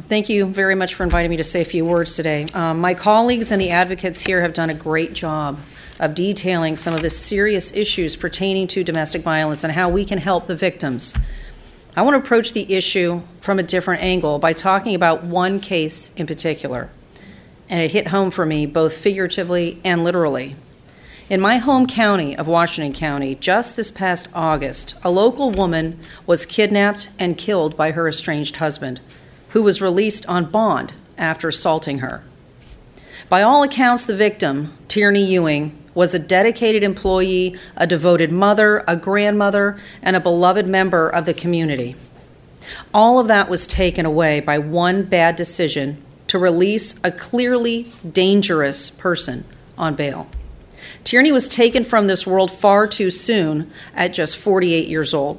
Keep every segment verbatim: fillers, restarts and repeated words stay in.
thank you very much for inviting me to say a few words today. Um, my colleagues and the advocates here have done a great job of detailing some of the serious issues pertaining to domestic violence and how we can help the victims. I want to approach the issue from a different angle by talking about one case in particular, and it hit home for me both figuratively and literally. In my home county of Washington County, just this past August, a local woman was kidnapped and killed by her estranged husband, who was released on bond after assaulting her. By all accounts, the victim, Tierney Ewing, was a dedicated employee, a devoted mother, a grandmother, and a beloved member of the community. All of that was taken away by one bad decision to release a clearly dangerous person on bail. Tierney was taken from this world far too soon at just forty-eight years old.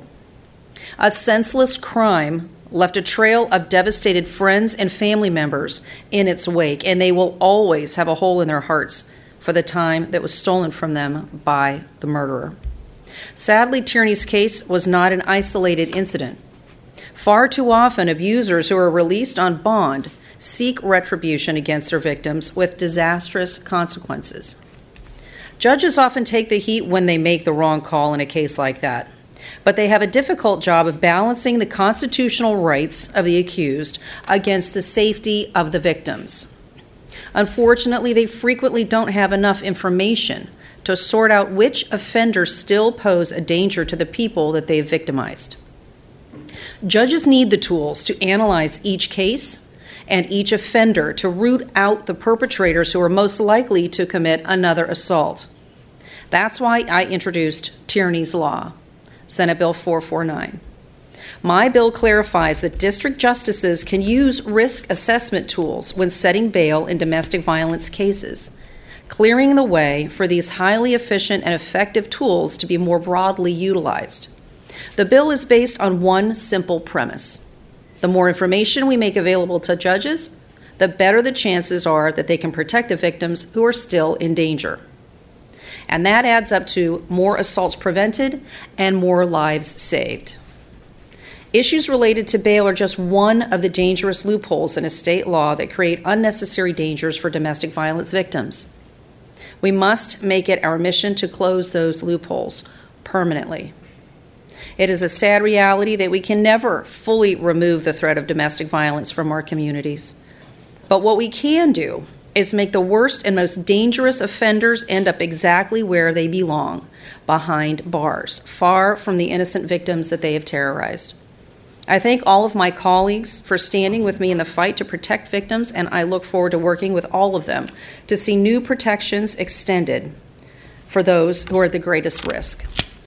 A senseless crime left a trail of devastated friends and family members in its wake, and they will always have a hole in their hearts for the time that was stolen from them by the murderer. Sadly, Tierney's case was not an isolated incident. Far too often, abusers who are released on bond seek retribution against their victims with disastrous consequences. Judges often take the heat when they make the wrong call in a case like that, but they have a difficult job of balancing the constitutional rights of the accused against the safety of the victims. Unfortunately, they frequently don't have enough information to sort out which offenders still pose a danger to the people that they've victimized. Judges need the tools to analyze each case and each offender to root out the perpetrators who are most likely to commit another assault. That's why I introduced Tierney's Law, Senate Bill four forty-nine. My bill clarifies that district justices can use risk assessment tools when setting bail in domestic violence cases, clearing the way for these highly efficient and effective tools to be more broadly utilized. The bill is based on one simple premise. The more information we make available to judges, the better the chances are that they can protect the victims who are still in danger. And that adds up to more assaults prevented and more lives saved. Issues related to bail are just one of the dangerous loopholes in a state law that create unnecessary dangers for domestic violence victims. We must make it our mission to close those loopholes permanently. It is a sad reality that we can never fully remove the threat of domestic violence from our communities. But what we can do is make the worst and most dangerous offenders end up exactly where they belong, behind bars, far from the innocent victims that they have terrorized. I thank all of my colleagues for standing with me in the fight to protect victims, and I look forward to working with all of them to see new protections extended for those who are at the greatest risk.